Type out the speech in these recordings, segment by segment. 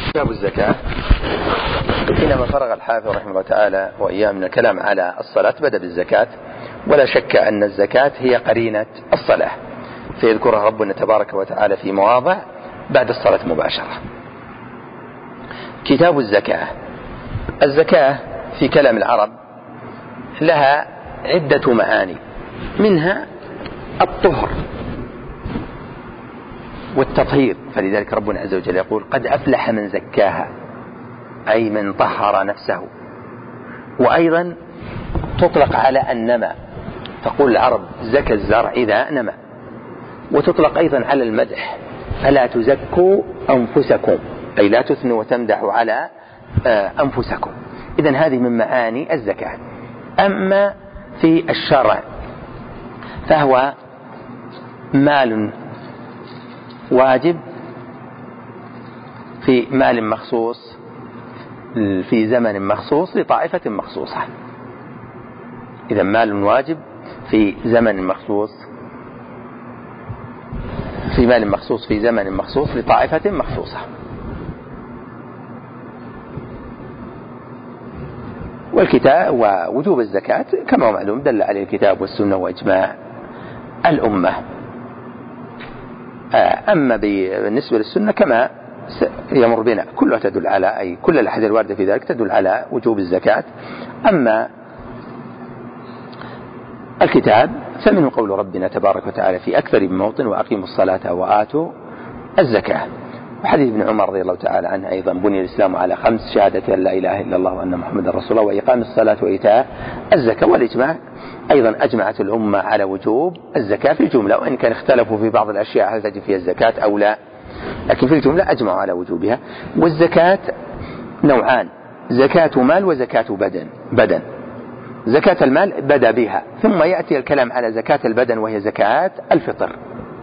كتاب الزكاة. حينما فرغ الحافظ رحمه الله تعالى وإياه من الكلام على الصلاة بدأ بالزكاة، ولا شك أن الزكاة هي قرينة الصلاة، فيذكرها ربنا تبارك وتعالى في مواضع بعد الصلاة مباشرة. كتاب الزكاة. الزكاة في كلام العرب لها عدة معاني، منها الطهر والتطهير، فلذلك ربنا عز وجل يقول قد أفلح من زكاها، أي من طهر نفسه. وأيضا تطلق على النمى، تقول العرب زكى الزرع إذا نمى، وتطلق أيضا على المدح، فلا تزكوا أنفسكم، أي لا تثنوا وتمدحوا على أنفسكم. إذن هذه من معاني الزكاة. أما في الشرع فهو مال واجب في مال مخصوص في زمن مخصوص لطائفة مخصوصة. إذا مال واجب في زمن مخصوص في مال مخصوص في زمن مخصوص لطائفة مخصوصة. والكتاب ووجوب الزكاة كما هو معلوم دل عليه الكتاب والسنة وإجماع الأمة. أما بالنسبة للسنة كما يمر بنا كلها تدل على، أي كل الأحاديث الواردة في ذلك تدل على وجوب الزكاة. أما الكتاب فمنه قول ربنا تبارك وتعالى في أكثر من موطن وأقيموا الصلاة وآتوا الزكاة. وحديث ابن عمر رضي الله تعالى عنه أيضا بني الإسلام على 5: شهادة أن لا إله إلا الله وأن محمدا رسول الله وإقام الصلاة وإيتاء الزكاة. والإجماع أيضا أجمعت الأمة على وجوب الزكاة في الجملة، وإن كان اختلفوا في بعض الأشياء هل تجب فيها الزكاة أو لا، لكن في الجملة أجمعوا على وجوبها. والزكاة نوعان: زكاة مال وزكاة بدن. زكاة المال بدأ بها، ثم يأتي الكلام على زكاة البدن وهي زكاة الفطر.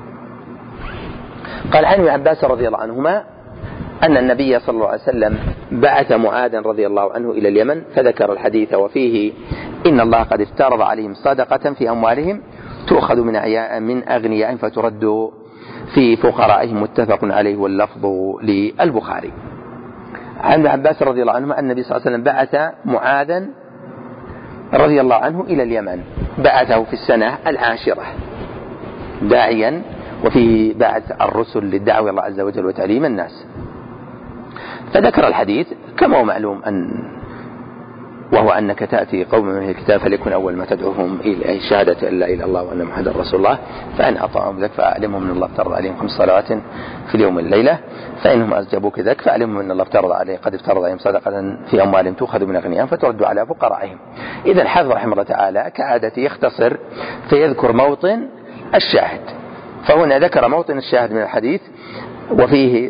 قال عن ابن عباس رضي الله عنهما أن النبي صلى الله عليه وسلم بعث معاذا رضي الله عنه إلى اليمن، فذكر الحديث وفيه إن الله قد افترض عليهم صدقة في أموالهم تؤخذ من أغنيائهم فترد في فقرائهم، متفق عليه واللفظ للبخاري. عن ابن عباس رضي الله عنهما أن النبي صلى الله عليه وسلم بعث معاذا رضي الله عنه إلى اليمن، بعثه في السنة 10 داعيا، وفيه بعث الرسل للدعوة إلى الله عز وجل وتعليم الناس. فذكر الحديث كما هو معلوم وهو أنك تأتي قوم من أهل الكتاب فليكن أول ما تدعوهم إلى شهادة أن لا إله إلا الله وأن محمدا رسول الله، فإن أطاعهم ذلك فأعلمهم أن الله افترض عليهم 5 صلوات في اليوم والليلة، فإنهم أجابوك ذلك فأعلمهم أن الله قد افترض عليهم صدقة في أموالهم تؤخذ من أغنيائهم فترد على فقرائهم. إذا الحافظ رحمه الله تعالى كعادته يختصر فيذكر موطن الشاهد، فهنا ذكر موطن الشاهد من الحديث وفيه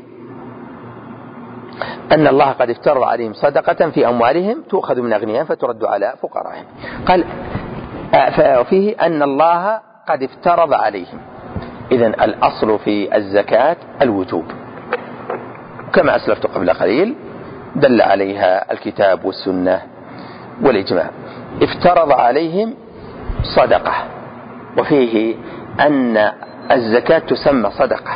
أن الله قد افترض عليهم صدقة في أموالهم تؤخذ من أغنيائهم فترد على فقرائهم. قال فيه أن الله قد افترض عليهم. إذن الأصل في الزكاة الوجوب كما أسلفت قبل قليل، دل عليها الكتاب والسنة والإجماع. افترض عليهم صدقة، وفيه أن الزكاة تسمى صدقة،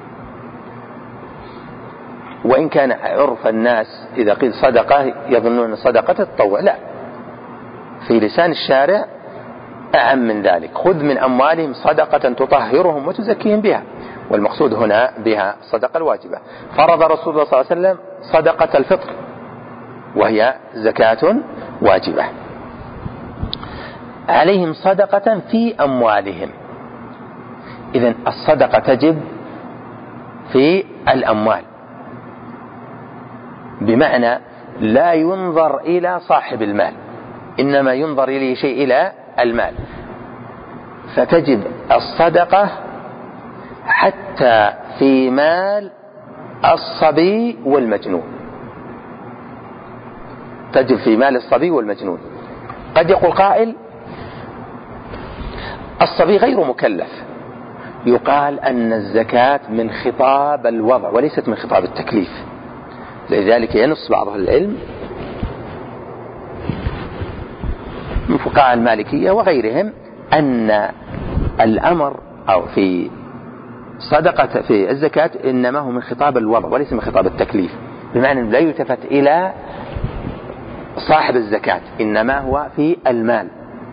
وإن كان عرف الناس إذا قيل صدقة يظنون صدقة التطوع، لا، في لسان الشارع أعم من ذلك: خذ من أموالهم صدقة تطهرهم وتزكيهم بها، والمقصود هنا بها الصدقة الواجبة. فرض رسول الله صلى الله عليه وسلم صدقة الفطر وهي زكاة واجبة عليهم صدقة في أموالهم. إذن الصدقة تجب في الأموال، بمعنى لا ينظر إلى صاحب المال، إنما ينظر إلى شيء إلى المال، فتجب الصدقة حتى في مال الصبي والمجنون. تجب في مال الصبي والمجنون. قد يقول قائل الصبي غير مكلف، يقال أن الزكاة من خطاب الوضع وليست من خطاب التكليف، لذلك ينص بعض العلم من فقهاء المالكية وغيرهم أن الأمر أو في صدقة في الزكاة إنما هو من خطاب الوضع وليس من خطاب التكليف، بمعنى لا يلتفت إلى صاحب الزكاة، إنما هو في المال.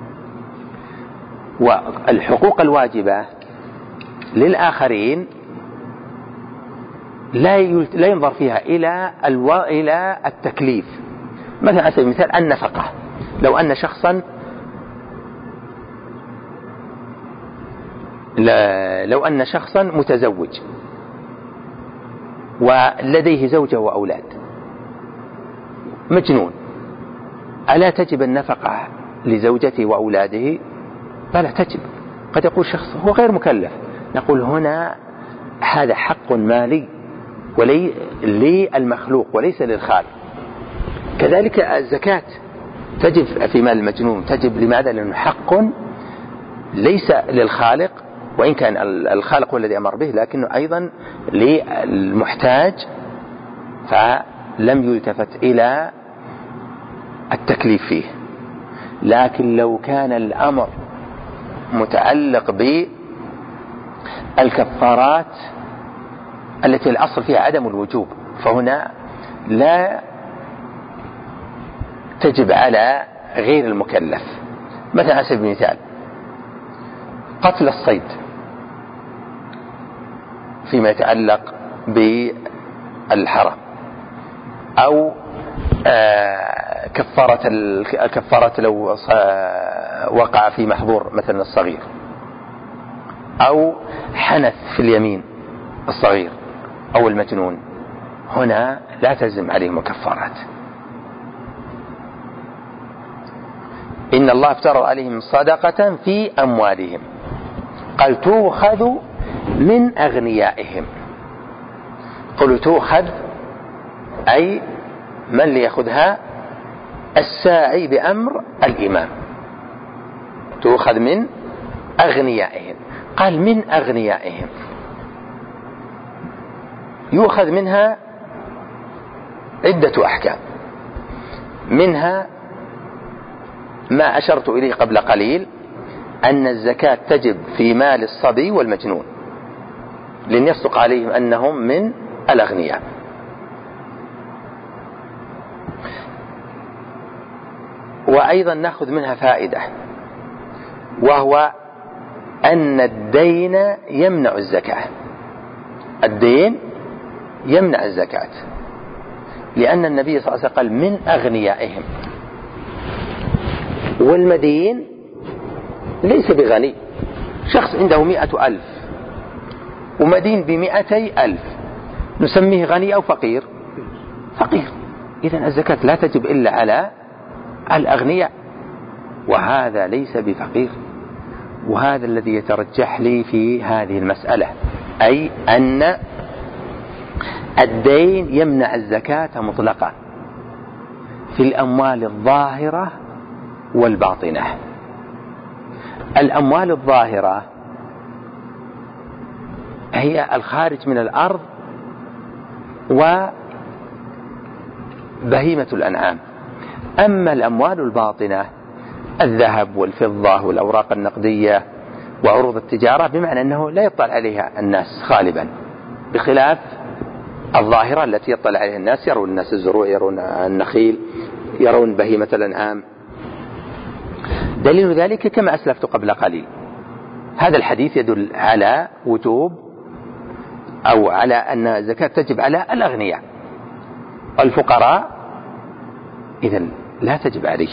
والحقوق الواجبة للآخرين لا ينظر فيها إلى التكليف. مثلا على سبيل المثال النفقة، لو أن شخصا متزوج ولديه زوجة وأولاد مجنون، ألا تجب النفقة لزوجته وأولاده؟ فلا تجب. قد يقول شخص هو غير مكلف، نقول هنا هذا حق مالي للمخلوق وليس للخالق. كذلك الزكاة تجب في مال المجنون، تجب لماذا؟ لأنه حق ليس للخالق، وإن كان الخالق هو الذي أمر به، لكنه أيضا للمحتاج، فلم يلتفت إلى التكليف فيه. لكن لو كان الأمر متعلق بالكفارات التي الأصل فيها عدم الوجوب، فهنا لا تجب على غير المكلف. مثلا على سبيل المثال قتل الصيد فيما يتعلق بالحرم، أو كفارة لو وقع في محظور مثلا الصغير، أو حنث في اليمين الصغير أو المجنون، هنا لا تلزم عليهم كفارات. إن الله افترض عليهم صدقة في أموالهم، قال تؤخذ من أغنيائهم. قل تؤخذ أي من ليأخذها؟ الساعي بأمر الإمام. تؤخذ من أغنيائهم، قال من أغنيائهم، يؤخذ منها عدة أحكام، منها ما أشرت إليه قبل قليل، أن الزكاة تجب في مال الصبي والمجنون، لأن يصدق عليهم أنهم من الأغنياء. وأيضا نأخذ منها فائدة، وهو أن الدين يمنع الزكاة. الدين يمنع الزكاة، لأن النبي صلى الله عليه وسلم قال من أغنيائهم، والمدين ليس بغني. شخص عنده 100,000 ومدين ب200,000، نسميه غني أو فقير؟ فقير. إذن الزكاة لا تجب إلا على الأغنياء، وهذا ليس بفقير. وهذا الذي يترجح لي في هذه المسألة، أي أن الدين يمنع الزكاة مطلقا في الأموال الظاهرة والباطنة. الأموال الظاهرة هي الخارج من الأرض وبهيمة الأنعام. أما الأموال الباطنة الذهب والفضة والأوراق النقدية وعروض التجارة، بمعنى أنه لا يطلع عليها الناس غالبا، بخلاف الظاهرة التي يطلع عليها الناس، يرون الناس الزروع، يرون النخيل، يرون بهيمة الأنعام. دليل ذلك كما أسلفت قبل قليل، هذا الحديث يدل على وجوب أو على أن الزكاة تجب على الأغنياء. الفقراء إذن لا تجب عليه.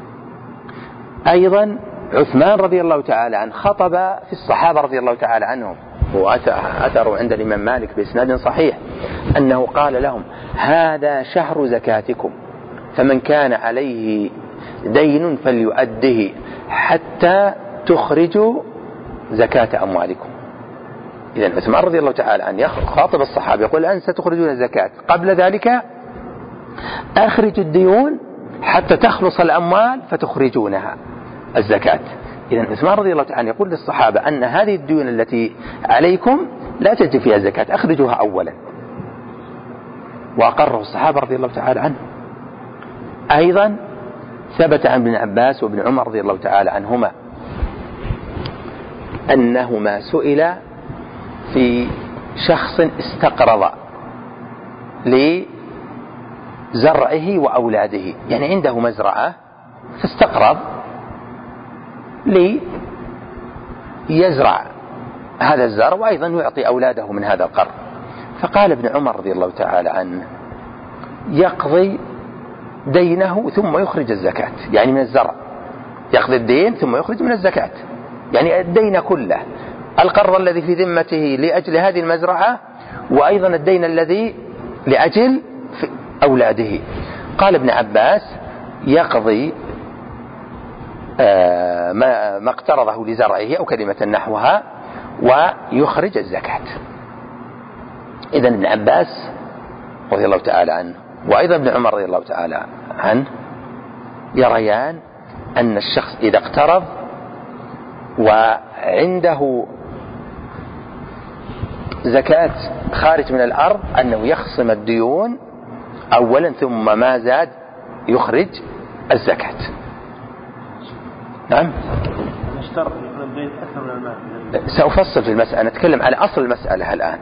أيضا عثمان رضي الله تعالى عنه خطب في الصحابة رضي الله تعالى عنهم، وأثروا عند الإمام مالك بإسناد صحيح أنه قال لهم هذا شهر زكاتكم، فمن كان عليه دين فليؤده حتى تخرجوا زكاة أموالكم. إذن عثمان رضي الله تعالى عنه خاطب الصحابة يقول الآن ستخرجون الزكاة، قبل ذلك أخرجوا الديون حتى تخلص الأموال فتخرجونها الزكاة. إذن عثمان رضي الله تعالى يقول للصحابة أن هذه الديون التي عليكم لا تجب فيها الزكاة، أخرجوها أولا، وأقره الصحابة رضي الله تعالى عنه. أيضا ثبت عن ابن عباس وابن عمر رضي الله تعالى عنهما أنهما سئل في شخص استقرض زرعه وأولاده، يعني عنده مزرعة فاستقرض ليزرع هذا الزرع وأيضا يعطي أولاده من هذا القرض. فقال ابن عمر رضي الله تعالى عنه يقضي دينه ثم يخرج الزكاة، يعني من الزرع يقضي الدين ثم يخرج من الزكاة، يعني الدين كله، القرض الذي في ذمته لأجل هذه المزرعة وأيضا الدين الذي لأجل أولاده. قال ابن عباس يقضي ما اقترضه لزرعه أو كلمة نحوها ويخرج الزكاة. إذن ابن عباس رضي الله تعالى عنه وأيضا ابن عمر رضي الله تعالى عنه يريان أن الشخص إذا اقترض وعنده زكاة خارج من الأرض أنه يخصم الديون أولا ثم ما زاد يخرج الزكاة. نعم. سأفصل في المسألة، نتكلم على أصل المسألة الآن.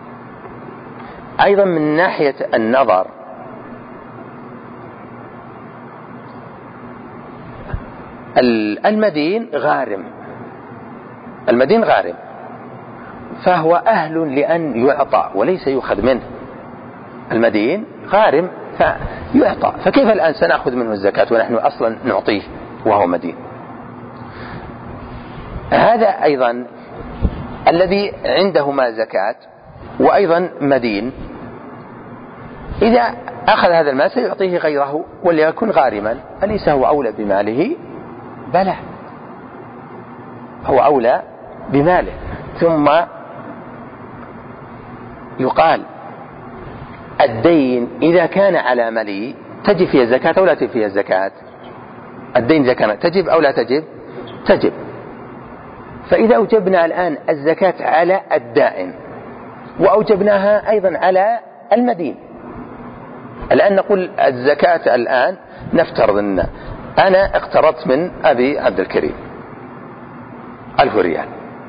أيضا من ناحية النظر المدين غارم، المدين غارم فهو أهل لأن يعطى وليس يؤخذ منه. المدين غارم فيعطى، فكيف الآن سنأخذ منه الزكاة ونحن أصلا نعطيه وهو مدين؟ هذا أيضا الذي عنده ما زكاة وأيضا مدين إذا أخذ هذا المال سيعطيه غيره وليكن غارما، أليس هو أولى بماله؟ بلى، هو أولى بماله. ثم يقال الدين إذا كان على ملي تجب فيها الزكاة أو لا تجب فيها الزكاة؟ الدين إذا كان تجب أو لا تجب؟ تجب. فإذا أوجبنا الآن الزكاة على الدائن وأوجبناها أيضا على المدين، الآن نقول الزكاة الآن نفترض أن أنا اقترضت من أبي عبد الكريم 1000 ريال،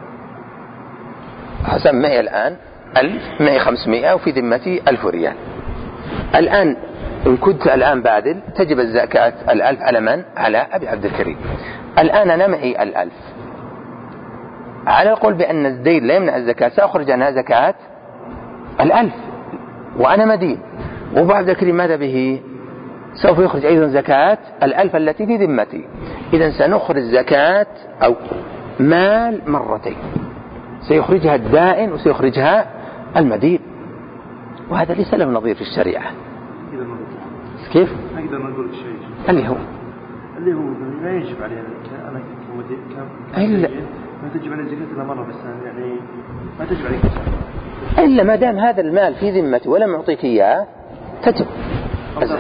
حسن معي الآن 1000، معي 500 وفي ذمتي 1000 ريال. الآن إن كنت الآن باذل تجب الزكاة 1000 على من؟ على أبي عبد الكريم. الآن أنا معي 1000، على القول بأن الدين لا يمنع الزكاة سأخرج عنها زكاة 1000 وأنا مدين، وأبو عبد الكريم ماذا به؟ سوف يخرج أيضا زكاة 1000 التي في ذمتي. إذن سنخرج زكاة أو مال مرتين، سيخرجها الدائن وسيخرجها المدين، وهذا ليس له نظير في الشريعة. كيف؟ أقدر نقول شيء اللي هو لا يجب علينا أنا كمدين ما تجب علي زكاة إلا مرة بس، يعني ما تجب عليك إلا ما دام هذا المال في ذمتي ولم أعطيك إياه تجب. كان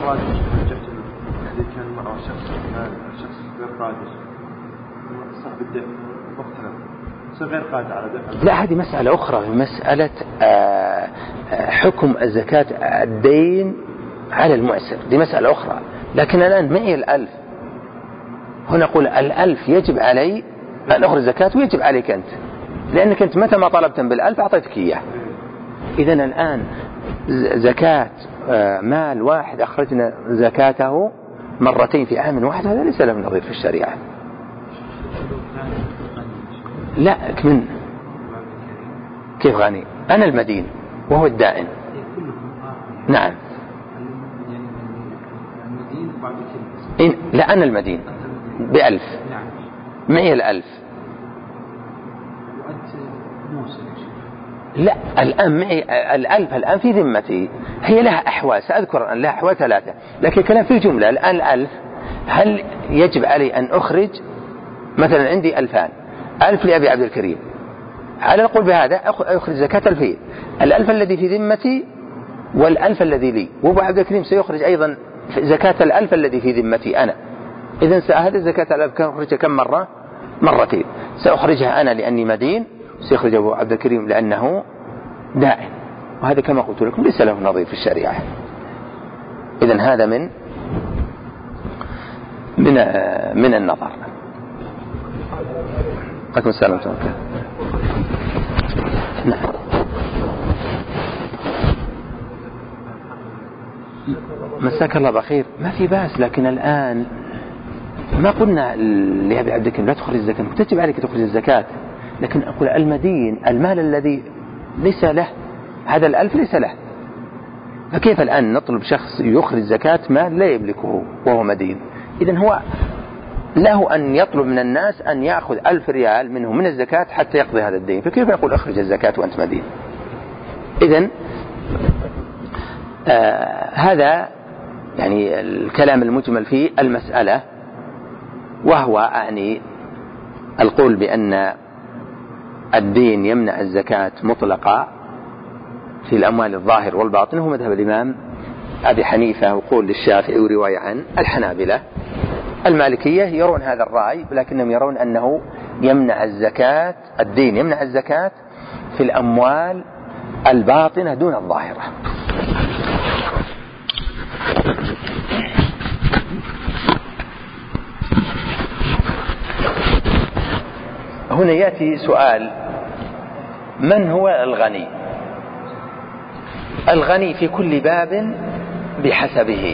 معه شخص غير قادر صاحب الدين غير قادر على دفع. لا، هذه مسألة أخرى، مسألة حكم الزكاة الدين على المعسر، دي مسألة أخرى. لكن الآن معي 1000، هنا نقول 1000 يجب علي أن أخرج زكاة ويجب عليك أنت، لأنك أنت متى ما طلبت بال1000 أعطيتك إياه. إذن الآن زكاة مال واحد أخرجنا زكاته مرتين في عام واحد، هذا ليس له نظير في الشريعة. لا، من كيف غني؟ أنا المدين وهو الدائن. نعم. لا، أنا المدين ب1000، معي 1000. لا، الآن معي 1000 الآن في ذمتي، هي لها أحوال سأذكر الآن، لها أحوال 3، لكن الكلام في الجملة. الآن 1000 هل يجب علي أن أخرج مثلا عندي 2000، 1000 لأبي عبد الكريم، على القول بهذا أخرج زكاة 2000، 1000 الذي في ذمتي وال1000 الذي لي، وأبو عبد الكريم سيخرج أيضا زكاة 1000 الذي في ذمتي أنا. إذن هذه زكاة 1000 كان أخرجها كم مرة؟ مرتين. سأخرجها أنا لأني مدين، سيخرج أبو عبد الكريم لأنه دائن، وهذا كما قلت لكم ليس له نظير في الشريعة. إذن هذا من النظر. عليكم السلام ورحمة الله. نعم. مساك الله بخير، ما في بأس، لكن الآن ما قلنا لأبي عبد الكريم لا تخرج الزكاة، تجب عليك تخرج الزكاة، لكن أقول المدين المال الذي ليس له، هذا الألف ليس له، فكيف الآن نطلب شخص يخرج زكاة مال لا يملكه وهو مدين؟ إذن هو له أن يطلب من الناس أن يأخذ 1000 ريال منه من الزكاة حتى يقضي هذا الدين، فكيف يقول أخرج الزكاة وأنت مدين؟ إذن هذا يعني الكلام المجمل في المسألة، وهو يعني القول بأن الدين يمنع الزكاة مطلقة في الأموال الظاهر والباطن هو مذهب الإمام أبي حنيفة وقول للشافعي ورواية عن الحنابلة. المالكية يرون هذا الرأي، لكنهم يرون أنه يمنع الزكاة، الدين يمنع الزكاة في الأموال الباطنة دون الظاهرة. هنا يأتي سؤال: من هو الغني؟ الغني في كل باب بحسبه.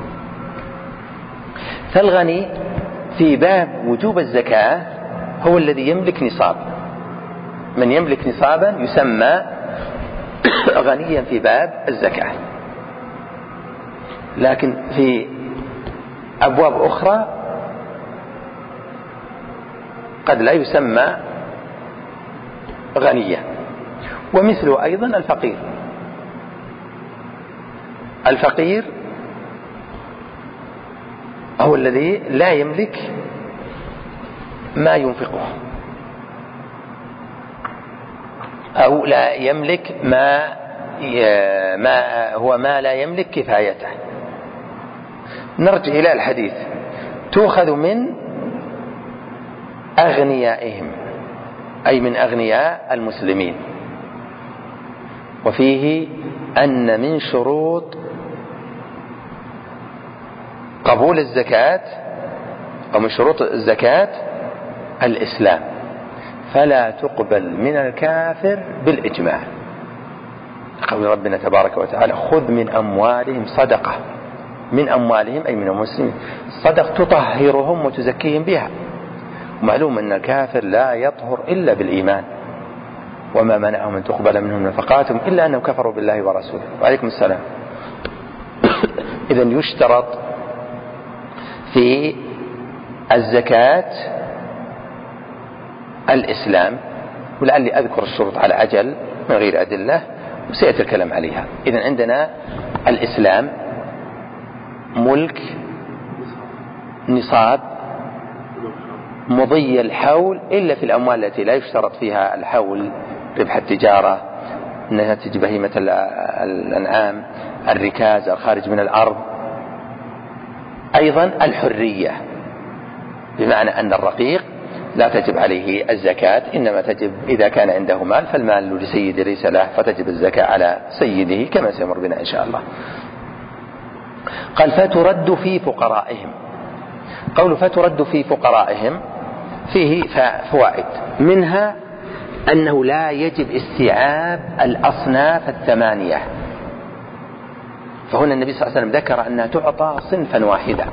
فالغني في باب وجوب الزكاة هو الذي يملك نصاب، من يملك نصابا يسمى غنيا في باب الزكاة. لكن في أبواب أخرى قد لا يسمى غنيا، ومثله أيضا الفقير. الفقير هو الذي لا يملك ما ينفقه، أو لا يملك ما لا يملك كفايته. نرجع إلى الحديث: تؤخذ من أغنيائهم، أي من أغنياء المسلمين. وفيه أن من شروط قبول الزكاة أو من شروط الزكاة الإسلام، فلا تقبل من الكافر بالإجماع. قول ربنا تبارك وتعالى: خذ من أموالهم صدقة، من أموالهم أي من المسلمين صدق تطهرهم وتزكيهم بها. ومعلوم أن الكافر لا يطهر إلا بالإيمان، وما منعهم أن تقبل منهم نفقاتهم إلا أنهم كفروا بالله ورسوله. وعليكم السلام. إذن يشترط في الزكاة الإسلام، ولعلي أذكر الشروط على عجل من غير أدلة وسيأتي الكلام عليها. إذن عندنا الإسلام، ملك، نصاب، مضي الحول إلا في الأموال التي لا يشترط فيها الحول، ربح التجارة، نتج بهيمة الأنعام، الركاز الخارج من الأرض. أيضا الحرية، بمعنى أن الرقيق لا تجب عليه الزكاة، إنما تجب إذا كان عنده مال، فالمال لسيد ليس له، فتجب الزكاة على سيده كما سيمر بنا إن شاء الله. قال: فترد في فقرائهم. قول فترد في فقرائهم فيه فوائد، منها أنه لا يجب استيعاب الأصناف الثمانية، فهنا النبي صلى الله عليه وسلم ذكر أنها تعطى صنفا واحدا.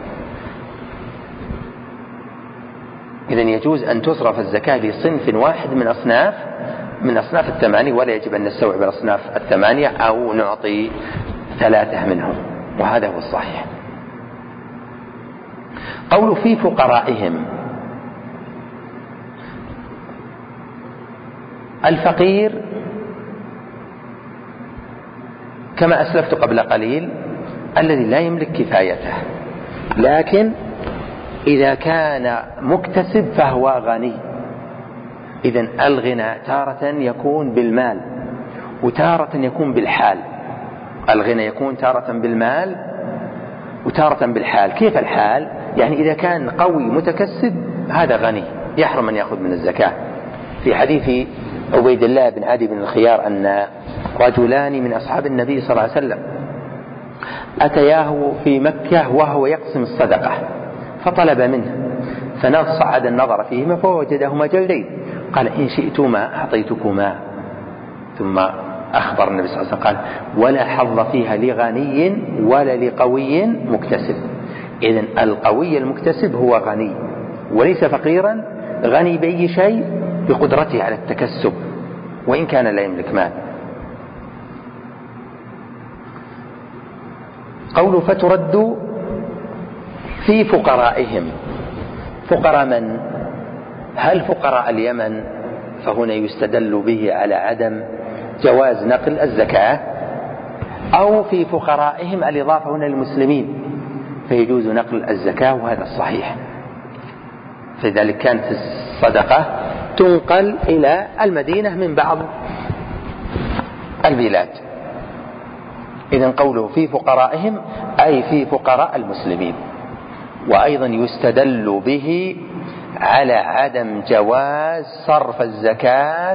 إذن يجوز أن تصرف الزكاة لصنف واحد من أصناف الثمانية، ولا يجب أن نستوعب الأصناف الثمانية أو نعطي 3 منهم، وهذا هو الصحيح. قول في فقرائهم، الفقير كما أسلفت قبل قليل الذي لا يملك كفايته، لكن إذا كان مكتسب فهو غني. إذن الغنى تارة يكون بالمال وتارة يكون بالحال. الغنى يكون تارة بالمال وتارة بالحال. كيف الحال؟ يعني إذا كان قوي متكسب هذا غني يحرم أن يأخذ من الزكاة. في حديث عبيد الله بن عدي بن الخيار أن رجلان من أصحاب النبي صلى الله عليه وسلم أتياه في مكة وهو يقسم الصدقة، فطلب منه، فصعد النظر فيهما فوجدهما جلدين، قال: إن شئتما أعطيتكما. ثم أخبر النبي صلى الله عليه وسلم قال ولا حظ فيها لغني ولا لقوي مكتسب. إذن القوي المكتسب هو غني وليس فقيرا غني بأي شيء بقدرته على التكسب وإن كان لا يملك مال. قوله فترد في فقرائهم. فقراء من؟ هل فقراء اليمن فهنا يستدل به على عدم جواز نقل الزكاة، أو في فقرائهم الإضافة هنا للمسلمين فيجوز نقل الزكاة؟ وهذا الصحيح. فلذلك كانت الصدقة تنقل إلى المدينة من بعض البلاد. إذن قوله في فقرائهم أي في فقراء المسلمين. وأيضا يستدل به على عدم جواز صرف الزكاة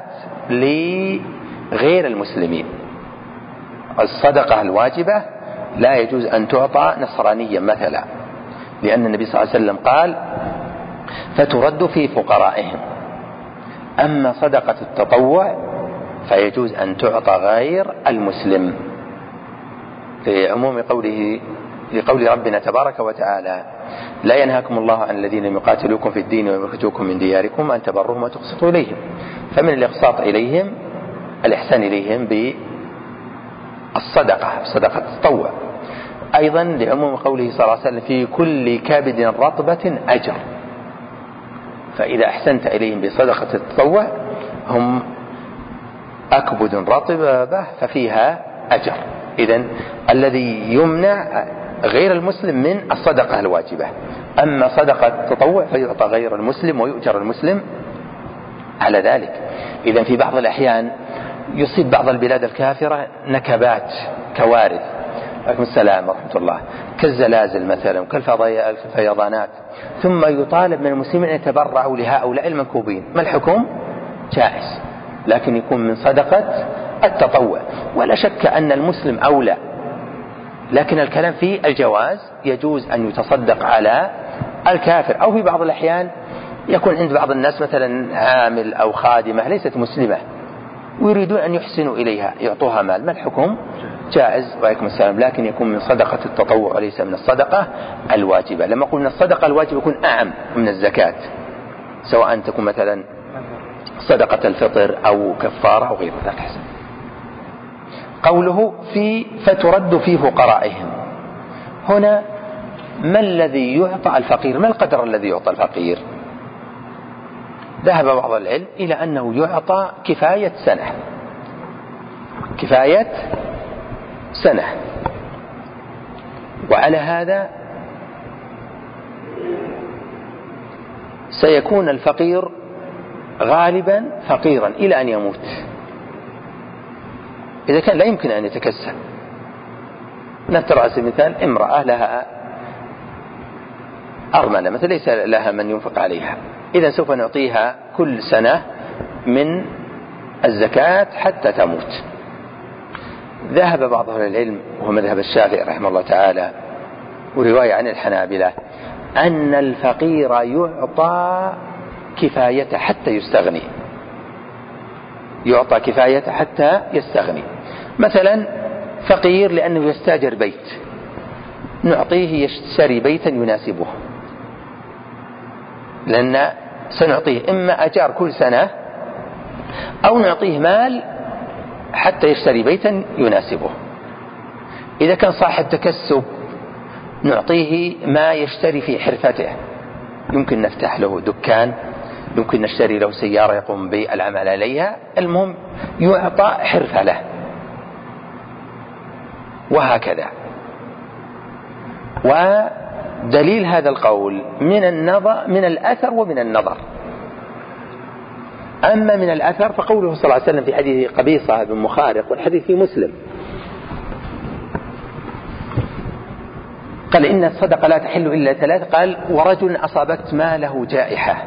لغير المسلمين. الصدقة الواجبة لا يجوز أن تعطى نصرانيا مثلا، لأن النبي صلى الله عليه وسلم قال فترد في فقرائهم. أما صدقة التطوع فيجوز أن تعطى غير المسلم، في عموم قوله في قول ربنا تبارك وتعالى لا ينهاكم الله عن الذين يقاتلوكم في الدين ويخرجوكم من دياركم أن تبروهم وتقسطوا إليهم. فمن الإقساط إليهم الإحسان إليهم بالصدقة، صدقة التطوع. أيضا لعموم قوله صلى الله عليه وسلم في كل كبد رطبة أجر، فإذا أحسنت إليهم بصدقة التطوع هم أكبد رطبة ففيها أجر. إذن الذي يمنع غير المسلم من الصدقة الواجبة. أما صدقة التطوع فيعطى غير المسلم ويؤجر المسلم على ذلك. إذن في بعض الأحيان يصيب بعض البلاد الكافرة نكبات كوارث، عليكم السلام ورحمة الله، كالزلازل مثلا كالفيضانات، ثم يطالب من المسلمين أن يتبرعوا لهؤلاء المنكوبين. ما الحكم؟ جائز، لكن يكون من صدقة التطوع. ولا شك أن المسلم أولى، لكن الكلام في الجواز. يجوز أن يتصدق على الكافر، أو في بعض الأحيان يكون عند بعض الناس مثلا عامل أو خادمة ليست مسلمة ويريدون أن يحسنوا إليها يعطوها مال. ما الحكم؟ جائز وعليكم السلام، لكن يكون من صدقة التطوع وليس من الصدقة الواجبة. لما أقول من الصدقة الواجبة يكون أعم من الزكاة، سواء تكون مثلا صدقة الفطر أو كفارة أو غير ذلك. قوله في فترد في فقرائهم، هنا ما الذي يعطى الفقير؟ ما القدر الذي يعطى الفقير؟ ذهب بعض العلم إلى أنه يعطى كفاية سنة، كفاية سنة. وعلى هذا سيكون الفقير غالبا فقيرا إلى أن يموت، إذا كان لا يمكن أن يتكسب. نذكر على سبيل المثال امرأة لها أرملة مثلا ليس لها من ينفق عليها، إذا سوف نعطيها كل سنة من الزكاة حتى تموت. ذهب بعض أهل العلم وهو مذهب الشافعي رحمه الله تعالى ورواية عن الحنابلة أن الفقير يعطى كفاية حتى يستغني، يعطى كفاية حتى يستغني. مثلا فقير لأنه يستاجر بيت، نعطيه يشتري بيتا يناسبه، لأن سنعطيه إما أجار كل سنة أو نعطيه مال حتى يشتري بيتا يناسبه. إذا كان صاحب تكسب نعطيه ما يشتري في حرفته، يمكن نفتح له دكان، يمكن نشتري له سيارة يقوم بالعمل عليها، المهم يعطى حرفة له، وهكذا. ودليل هذا القول من الأثر ومن النظر. أما من الأثر فقوله صلى الله عليه وسلم في حديث قبيصة بن مخارق، والحديث في مسلم، قال إن الصدقة لا تحل إلا ثلاث، قال ورجل أصابت ماله جائحة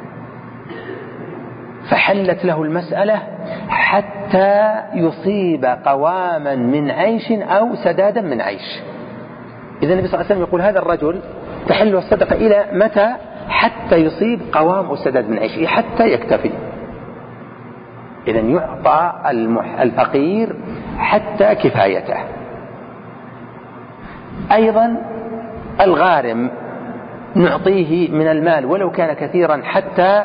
فحلت له المسألة حتى يصيب قواما من عيش أو سدادا من عيش. إذا النبي صلى الله عليه وسلم يقول هذا الرجل تحل الصدقة إلى متى؟ حتى يصيب قوام أو سداد من عيش، حتى يكتفي. إذن يعطى الفقير حتى كفايته. أيضا الغارم نعطيه من المال ولو كان كثيرا حتى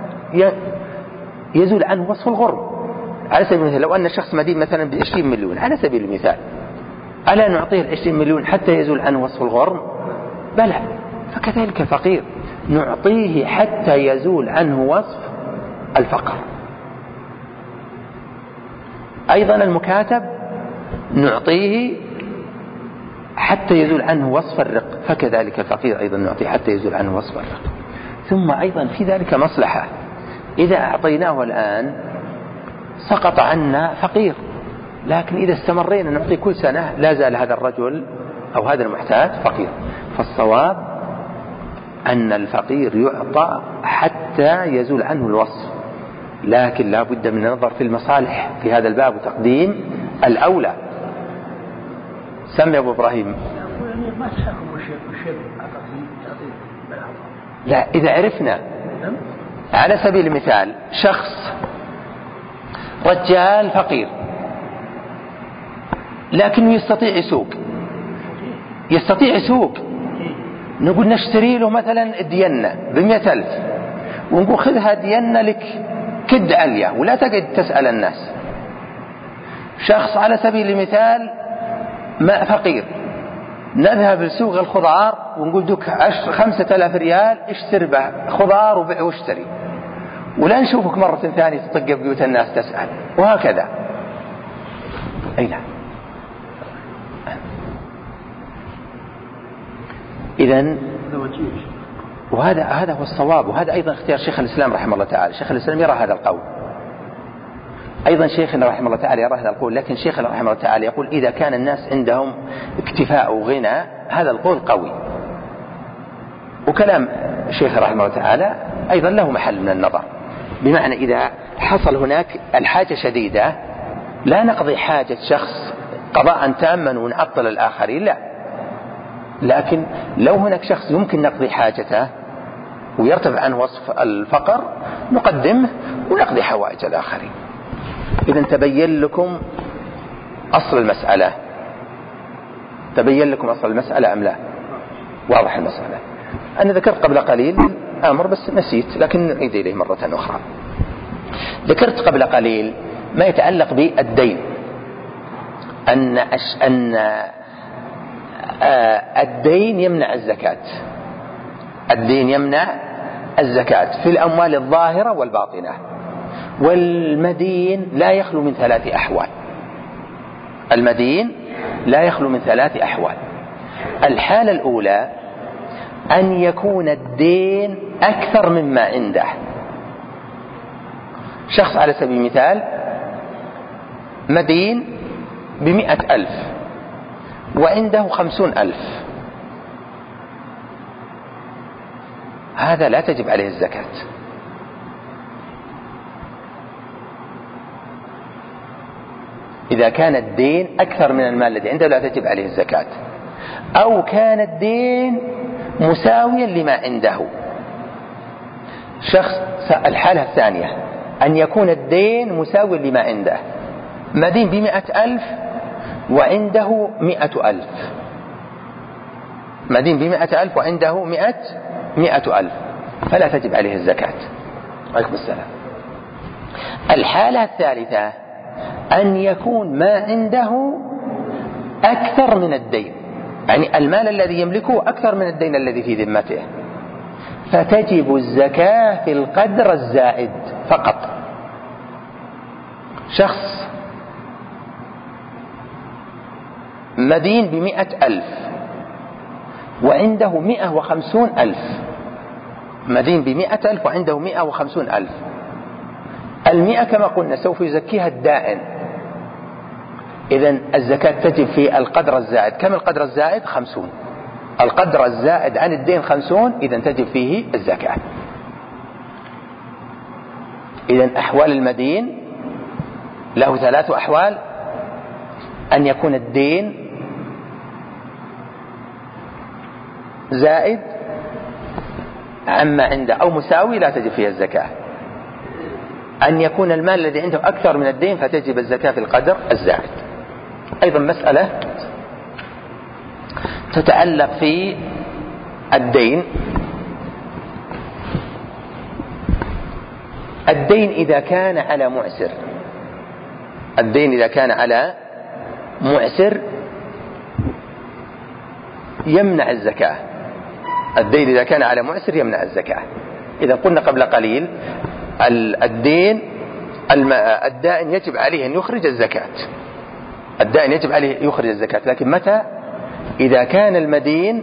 يزول عنه وصف الغرم. على سبيل المثال لو أن شخص مدين مثلا ب20 مليون على سبيل المثال، ألا نعطيه 20 مليون حتى يزول عنه وصف الغرم؟ بلى. فكذلك الفقير نعطيه حتى يزول عنه وصف الفقر. أيضا المكاتب نعطيه حتى يزول عنه وصف الرق، فكذلك الفقير أيضا نعطيه حتى يزول عنه وصف الرق. ثم أيضا في ذلك مصلحة، إذا أعطيناه الآن سقط عنا فقير، لكن إذا استمرينا نعطي كل سنة لا زال هذا الرجل أو هذا المحتاج فقير. فالصواب أن الفقير يعطى حتى يزول عنه الوصف، لكن لا بد من النظر في المصالح في هذا الباب وتقديم الأولى. سمي أبو إبراهيم. لا، إذا عرفنا على سبيل المثال شخص رجال فقير لكنه يستطيع يسوق، نقول نشتري له مثلا الدينة ب100,000 ونقول خذها دينة لك كد عليا ولا تقعد تسأل الناس. شخص على سبيل المثال ما فقير، نذهب لسوق الخضار ونقول دوك 5,000 ريال اشتري به خضار وبيع واشتري، ولا نشوفك مرة ثانية تطق بيوت الناس تسأل، وهكذا. أي نعم. إذن وهذا هو الصواب، وهذا أيضا اختيار شيخ الإسلام رحمه الله تعالى. شيخ الإسلام يرى هذا القول، أيضا شيخنا رحمه الله تعالى يرى هذا القول، لكن شيخنا رحمه الله تعالى يقول إذا كان الناس عندهم اكتفاء وغنى هذا القول قوي. وكلام شيخ رحمه الله تعالى أيضا له محل من النظر، بمعنى إذا حصل هناك الحاجة شديدة لا نقضي حاجة شخص قضاء تاما ونعطل الآخرين، لا، لكن لو هناك شخص يمكن نقضي حاجته ويرتفع عن وصف الفقر نقدمه ونقضي حوائج الآخرين. إذن تبين لكم أصل المسألة؟ تبين لكم أصل المسألة أم لا؟ واضح المسألة. أنا ذكرت قبل قليل أمر بس نسيت، لكن نعيد إليه مرة أخرى. ذكرت قبل قليل ما يتعلق بالدين، أن الدين يمنع الزكاة. الدين يمنع الزكاة في الأموال الظاهرة والباطنة، والمدين لا يخلو من 3 أحوال. المدين لا يخلو من 3 أحوال. الحالة الأولى أن يكون الدين أكثر مما عنده. شخص على سبيل المثال مدين ب100,000 وعنده 50,000، هذا لا تجب عليه الزكاة. إذا كان الدين أكثر من المال الذي عنده لا تجب عليه الزكاة، أو كان الدين مساويا لما عنده. شخص الحالة الثانية أن يكون الدين مساويا لما عنده، مدين ب100,000 وعنده 100,000، مدين ب100,000 وعنده 100,000، فلا تجب عليه الزكاة. عليكم السلام. الحالة الثالثة أن يكون ما عنده أكثر من الدين، يعني المال الذي يملكه أكثر من الدين الذي في ذمته، فتجب الزكاة في القدر الزائد فقط. شخص مدين ب100,000 وعنده 150,000، مدين ب100,000 وعنده 150,000، 100 كما قلنا سوف يزكيها الدائن، إذن الزكاة تجب في القدر الزائد. كم القدر الزائد؟ 50. القدر الزائد عن الدين 50، إذن تجب فيه الزكاة. إذن أحوال المدين له 3 أحوال: أن يكون الدين زائد، عما عنده أو مساوي لا تجب فيها الزكاة. أن يكون المال الذي عنده أكثر من الدين فتجب الزكاة في القدر الزائد. أيضا مسألة تتعلق في الدين. الدين إذا كان على معسر، الدين إذا كان على معسر يمنع الزكاة. الدين إذا كان على معسر يمنع الزكاة. إذا قلنا قبل قليل الدين الدائن يجب عليه أن يخرج الزكاة، الدائن يجب عليه يخرج الزكاة، لكن متى؟ إذا كان المدين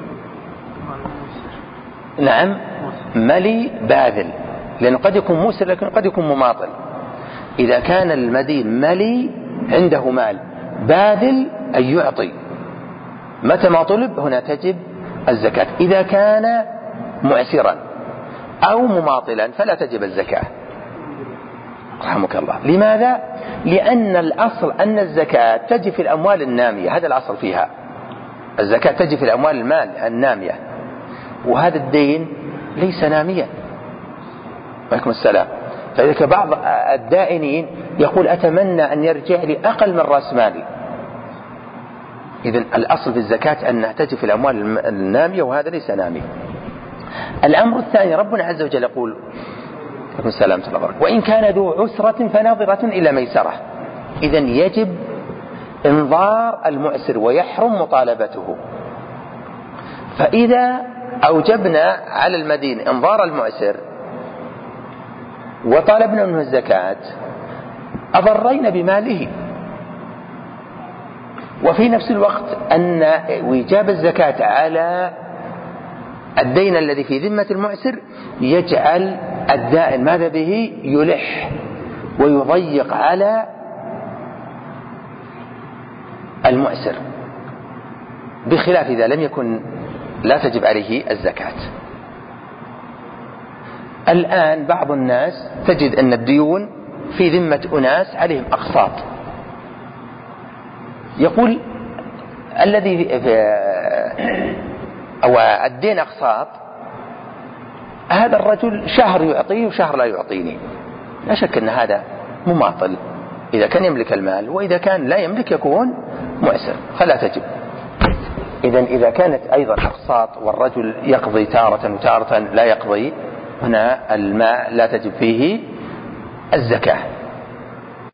نعم ملي باذل، لأنه قد يكون موسر لكن قد يكون مماطل. إذا كان المدين ملي عنده مال باذل أن يعطي، متى ما طلب هنا تجب الزكاة. إذا كان معسرا أو مماطلا فلا تجب الزكاة رحمك الله. لماذا؟ لأن الأصل أن الزكاة تجب في الأموال النامية، هذا الأصل فيها، الزكاة تجب في الأموال المال النامية، وهذا الدين ليس ناميا. وعليكم السلام. فإذا بعض الدائنين يقول أتمنى أن يرجع لي أقل من رأس مالي. إذن الأصل في الزكاة أنها تجب في الأموال النامية، وهذا ليس نامي. الأمر الثاني ربنا عز وجل يقول السلام وإن كان ذو عسرة فناظرة إلى ميسرة. إذن يجب إنظار المعسر ويحرم مطالبته. فإذا أوجبنا على المدين إنظار المعسر وطالبنا منه الزكاة أضرينا بماله، وفي نفس الوقت أن وجاب الزكاة على الدين الذي في ذمة المعسر يجعل الدائن ماذا به؟ يلح ويضيق على المعسر، بخلاف إذا لم يكن لا تجب عليه الزكاة. الآن بعض الناس تجد أن الديون في ذمة أناس عليهم أقساط، يقول الذي أو الدين أقساط، هذا الرجل شهر يعطيه وشهر لا يعطيني. لا شك أن هذا مماطل إذا كان يملك المال، وإذا كان لا يملك يكون معسر فلا تجب. إذا كانت أيضا أقساط والرجل يقضي تارة وتارة لا يقضي، هنا الماء لا تجب فيه الزكاة.